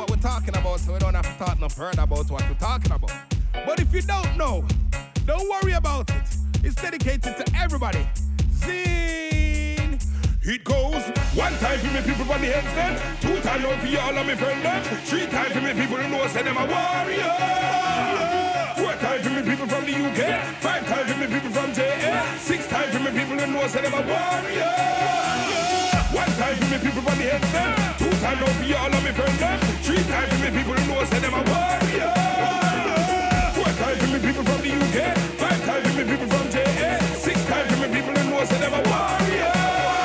what we're talking about, so we don't have to talk no further about what we're talking about. But if you don't know, don't worry about it. It's dedicated to everybody. Zine. It goes 1 time for me people from the headstand, 2 times out for you all of my friends, 3 times for me people who know say them a warrior, 4 times for me people from the UK, 5 times for me people from JA, 6 times for me people who know say them a warrior. 1 time for me people from the headstand, 2 times out for you all of my friends, 3 times for me people who know say them a warrior, 4 times for me people from the UK, 5 times for me people from JA, 6 times for me people who know say them a warrior.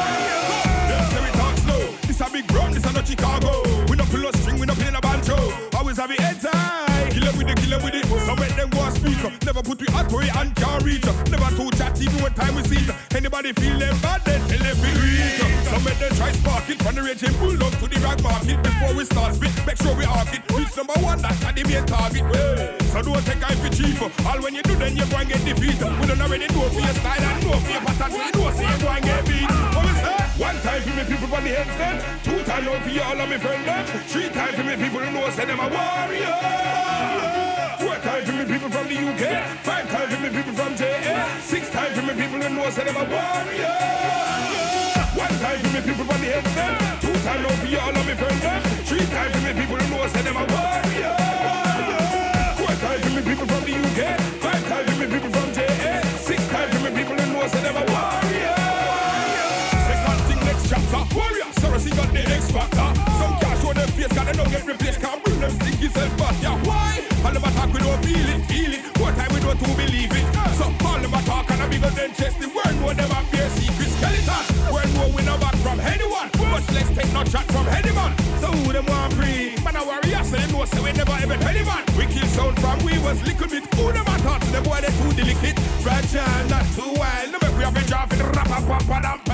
This a big drum, this a no Chicago. We no pull a string, we no play no banjo. Always have it head high. Kill 'em with it. So let them go and speak. Never put we at way and can't reach. Never too chat even when time we see. Anybody feel them bad, then tell them feel weak. So make them try spark it. From the raging bulldog to the rag market. Before we start spit, make sure we arc it. Reach number 1, that's the main target. So don't take I for chief. All when you do, then you go and get defeated. We don't already know for your style and know for your pattern. So you know, so you go and get beat. What we say? 1 time for me people from the headstand, 2 times out for you all of me friends, 3 times for me people who know say them a warrior, 4 times for me people from the UK, 5 times for me people from JA, 6 times for me people who know say them a warrior, 1 time for me people from the headstand, 2 times out for you all of me friends, 3 times for me people who know say them a warrior, 4 times for me people from the UK, 5 times for me people from JA, 6 times for me people who know say them a warrior. Chapter warrior, Saracen got the X factor. Some can't show them face, got they don't get replaced. Can't bring them stinky self back. Yeah, why? All them attack we don't feel it. What time we don't to believe it. Some call them attack and a bigger than chest. The word know them a bare secret skeleton. Word know we no back from anyone. Much less take no chat from any man. So who them want free? Man a warrior, so them know say we never ever any man. We kill sound from we was little bit. Who them a thought? The boy they too delicate. Fragile, not too wild. No make we have a job in the rapper pump and up.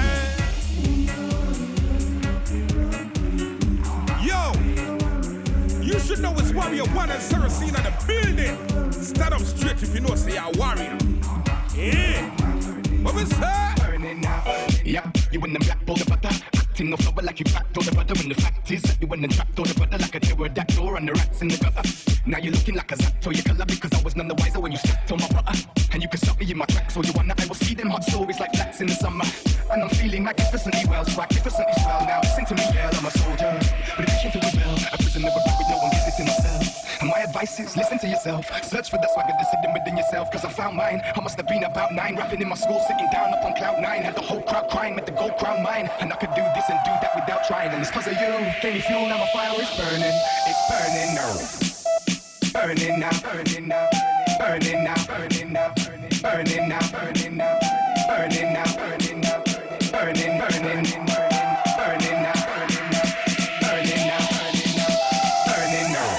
Yo, you should know it's Warrior 1 and Saracen in the building. Stand up straight if you know say you're a warrior. Yeah. What was that? Yeah, you in the black border butter. Acting no flower like you backed all the butter. And the fact is that you in the trap door the butter like a pterodactyl and the rats in the gutter. Now you're looking like a Zato, your color because I was none the wiser when you stepped on my butter. And you can stop me in my tracks, or you wanna I will see them hot stories like flats in the summer. And I'm feeling magnificently well, so magnificently swell. Now listen to me, girl, I'm a soldier, but addiction to rebel. A prisoner of with no one visiting myself. And my advice is listen to yourself. Search for the swagger that's hidden within yourself. Cause I found mine. I must have been about 9. Rapping in my school, sitting down up on cloud 9. Had the whole crowd crying, with the gold crown mine. And I could do this and do that without trying. And it's cause of you. Gave me fuel, now my fire is burning. It's burning now. Burning now, burning now, burning now, burning now, burning now, burning now, burning now, burning now, burning, burning, burning now, burning now, burning now, burning now, burning now.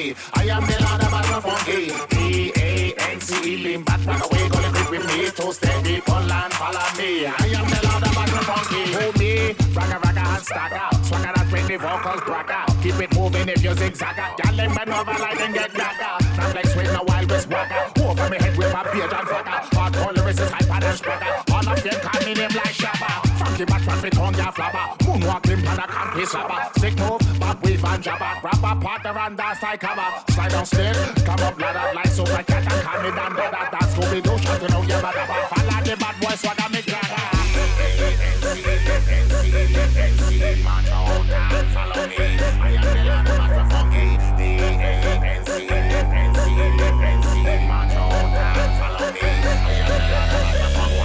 funky. I am the Lord of the funky. D-A-N-C-E, lean back, run away, gonna grip with me. Two steady, pull and follow me. I am the Lord of the funky. Hold me, ragga and stagger. Swagger that when the vocals bragger. Keep it moving if you zigzagger. Y'all let me over like and get dagger. Now flex with no wild west wagger. Over me head with a beard and flagger. Hardcore lyrics is hyper and spragger. All of them call me name like Shabba. Funky match from the tongue ya flabber. Moonwalk limp and a campy slabber. Stick move, back weave and jabber. Grab a partner and dance like cover. Slide down still, come up ladder like super cat and call me down dada. That's Scooby-Doo shot, you know you better. Follow the bad boy swagger me glagger. D-A-N-C-E, march out and follow me. I am the Lord of the funky. D-A-N-C-E, march out and follow me. I am the Lord of the funky.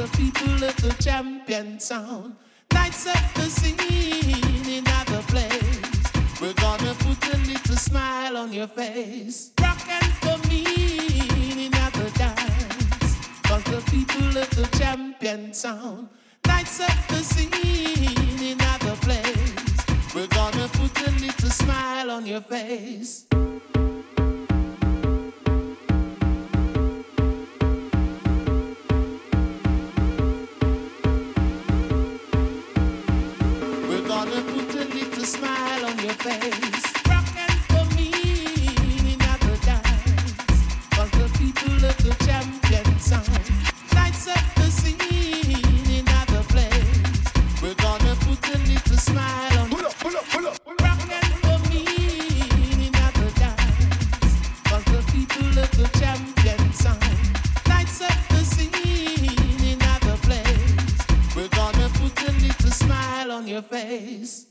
the people of the champion sound. Lights up the scene in other place. We're gonna put a little smile on your face. Rock and come in other dance. Cause the people of the champion sound. Lights up the scene in other place. We're gonna put a little smile on your face. We're gonna put a little smile on your face. Rock and come in other dance. Cause the people of the champion sound. Lights up the scene in other place. We're gonna put a little smile on your face. Rock and come in other dance. Cause the people of the champion sound. Lights up the scene in other place. We're gonna put a little smile on your face.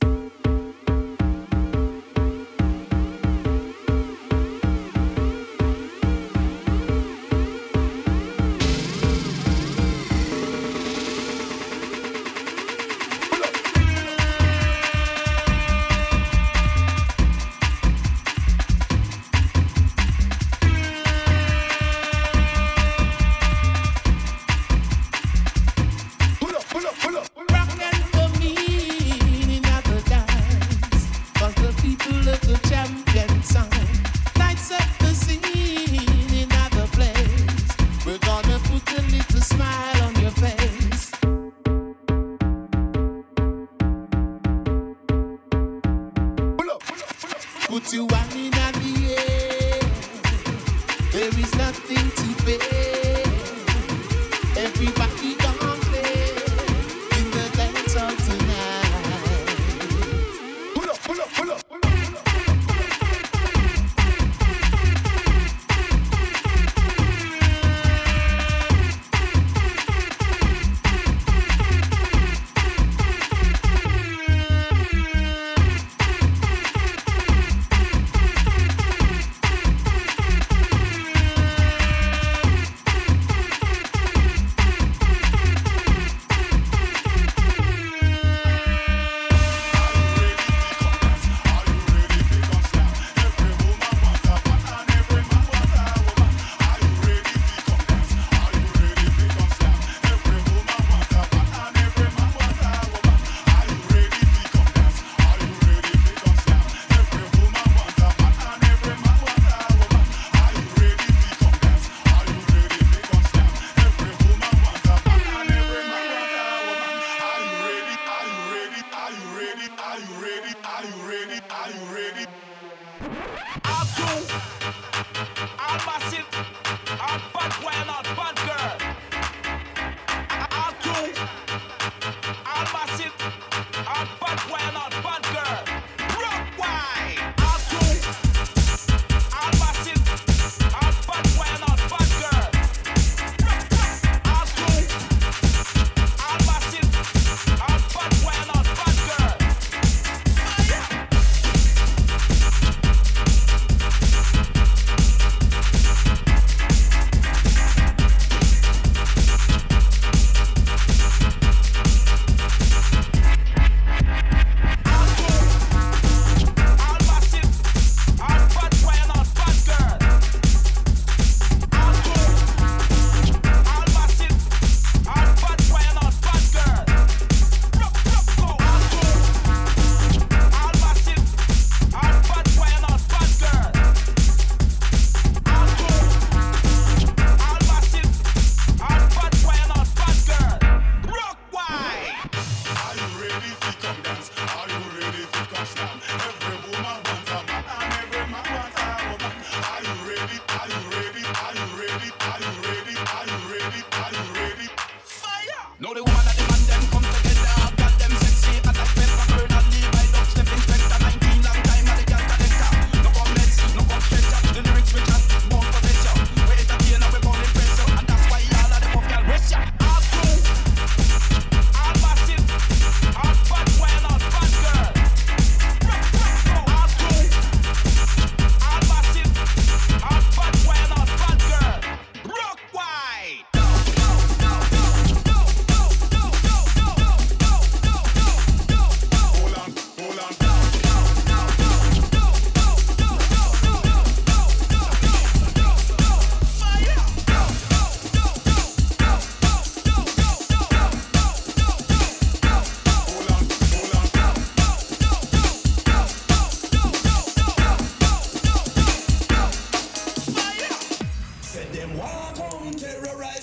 Rock and come in other dance. Cause the people of the champion sound. Lights up the scene in other place. We're gonna put a little smile on your face. Put your hand in the air. There is nothing to pay. Everybody gonna play in the dance hall tonight. Pull up.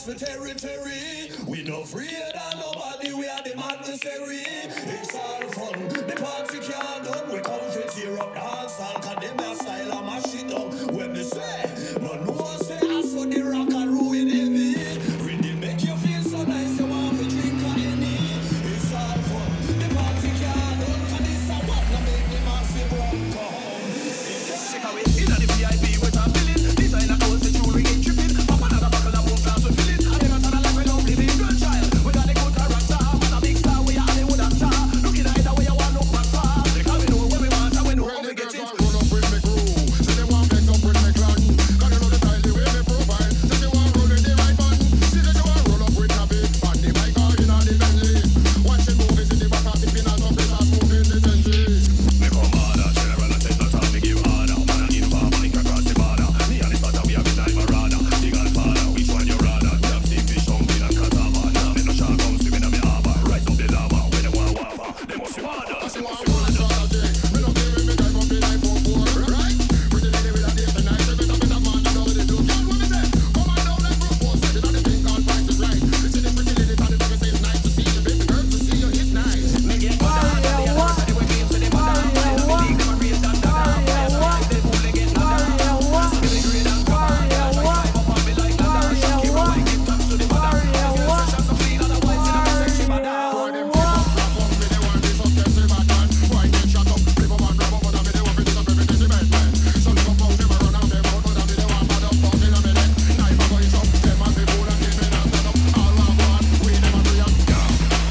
for territory. We no afraid of nobody, we are the adversary. It's all fun, the party can't done. We come to tear up the dance hall, cause them a style and mash it down. When they say, no one say I saw the rock and ruin heavy. Really make you feel so nice, you want to drink a any. It's all fun, the party can't done. Cause this a what, now make the massive rock come. Shake away, in the VIP with a billion. Designer clothes, the jewelry ain't tripping. Pop another buckle of one glass, we fill it. I never saw a life without living. Girl child, we got a good character. Man a big star, we are Hollywood actor. Looking at the way you want, look back far. Because we know what we want and we know how we get it. Run up with me crew, say they want flex up with me clan. Cause you know the style, the way me provide. Say they want roll with the right man. See that you want roll up with Navi. On the bike or in on the Bentley. Watching movies in the back of sipping on some place and smoking the Sensi. Me come harder, general and take no time, me give harder. Man a need for a bike across the border. Me and the starter, we have the time marauder. The Godfather, which one you rather? Damn steam fish, humping and cassava. Now me no shark come swimming on me harbor. Rise up the lava, when they want water, they must be harder. Me no care when me drive up the 944, right? Pretty lady with a date tonight, say better man than all they do. Girl, what me say? Come on down like Bruce Force, say that the thing called price is right. You see the pretty lady and the baby say it's nice to see you, baby girl, to see you it's nice. Me get on the hand of the other side, we game, so they mother and fly. Now me league, them a real done, done, and fly. So they fool, they get under and fly. Skilly green and cover, and try climb up on me like London. Shaki roll, I get touched to the mother. Feel session, so clean, otherwise in a me sexy mother. Boy, them flip up, flap up, me they want this up, them say bad man. Boy, get shut up, flip up and grab up, but I me they want this up, every day, bad man. So live up, them a run out, them out, but I me they want bad up, bump in a me neck. Knife a go it up, them a be fool and kill me not stand up. All one one, we them a free up, yeah.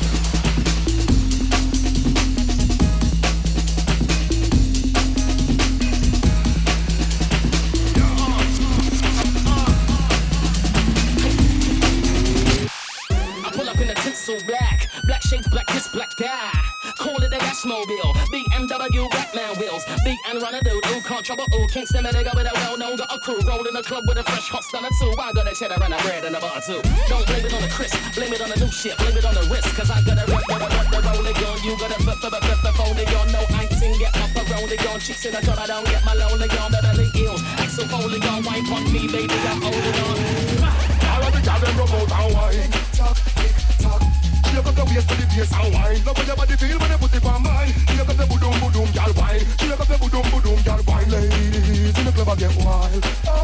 I pull up in a tinsel black, black shades, black kiss, black guy. Call it a Ashmobile, BMW Batman wheels, big and run a dude, ooh, can't trouble, ooh, Kingston, a nigga with a well-known, got a crew, rolled in a club with a fresh hot stunner too. I got a cheddar and a bread and a butter too. Don't blame it on the crisp, blame it on the new shit, blame it on the wrist, cause I got a rep, the rolling on, you got a folding on, no iting, get up a rolling on, chicks in a club, I don't get my lonely on, Beverly Hills, Axel Foley on, wine on me, baby, I'm holding on. All of the girls them rub out and wine. Tick-tock, tick-tock. Shake up the waist to the bass and wine. Love when your body feel when you put it on mine. Shake up the boom boom, girl wine. Shake up the boom, girl wine. Ladies in the club I get wild.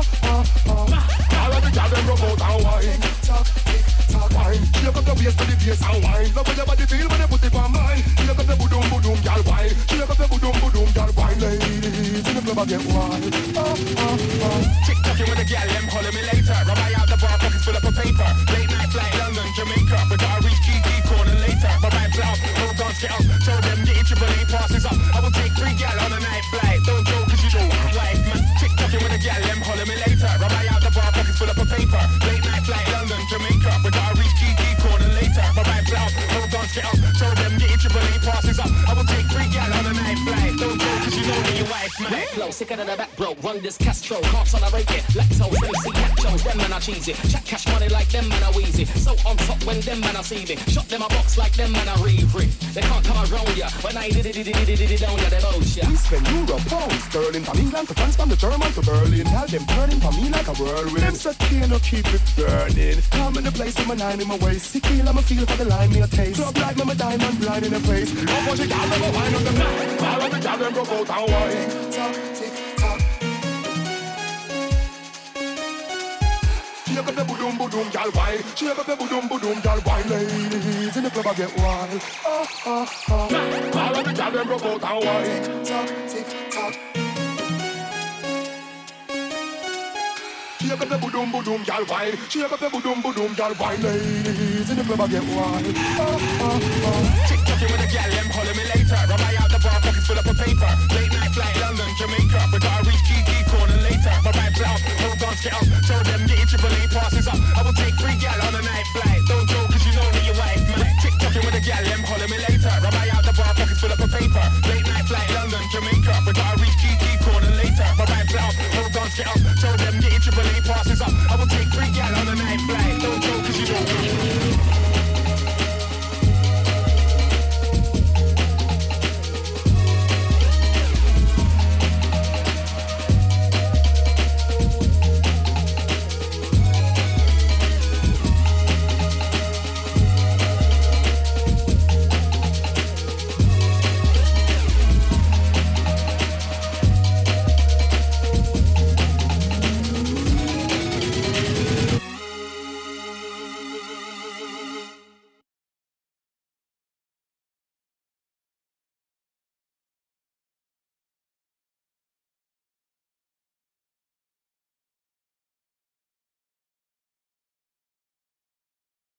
All of the girls them rub out and wine. Tick-tock, tick-tock. Wine. Shake up the waist to the bass and wine. Love when your body feel when you put it on mine. Shake up the boom girl wine. Shake up the boom, girl wine. Ladies in the club I get wild. Tick-tocking with a gal, them calling me later. Rub I out the bar, pockets full up of paper. Late night flight, London, Jamaica. We gotta reach Kiki corner later. My vibes out, no dance get up. Show them getting triple A passes up. I will take 3 gal on a night flight. Don't joke, cause you know I'm life, man. Tick-tocking with a gal, them calling me later. Rub I out the bar, pockets full up of paper. Late night flight, London, Jamaica. We gotta reach Kiki corner later. My vibes out, no dance get up. Show them getting triple A passes up. I will take 3 gal on a night flight. Don't joke, cause you know me, your wife, man. Flow, sicker than a back, bro. Run this Castro, can't tolerate it. Lactose, MC, nachos, them man are cheesy. Chat cash money like them man are wheezy. So on top when them man are seething. Shot them a box like them man are re-rig. They can't come around ya. When I did it down ya, they both ya. We spend euro, pounds, sterling. From England to France, from the German to Berlin. Tell them turning for me like a whirlwind. Them said can't keep it burning. Come in the place with my 9 in my waist. Tequila, my feel for the lime, me a taste. Club like me, my diamond blind in the face. Don't watch it, y'all never wine on the back. All of the y'all them go out and wine. Tick-tock, tick-tock. Shake up the boom, girl wine. Shake up the boom, girl wine. Ladies in the club I get wild. All of the y'all them go out and wine. Tick-tock, tick-tock. Shake up the boom, girl wine. Shake up the boom, girl wine. Ladies in the club I get wild. Tick-tocking with a gal, them calling me later. Rub I out the bar, pockets full up of paper. Late night flight, London, Jamaica. We gotta reach Kiki corner later. My vibes out, no dance get up.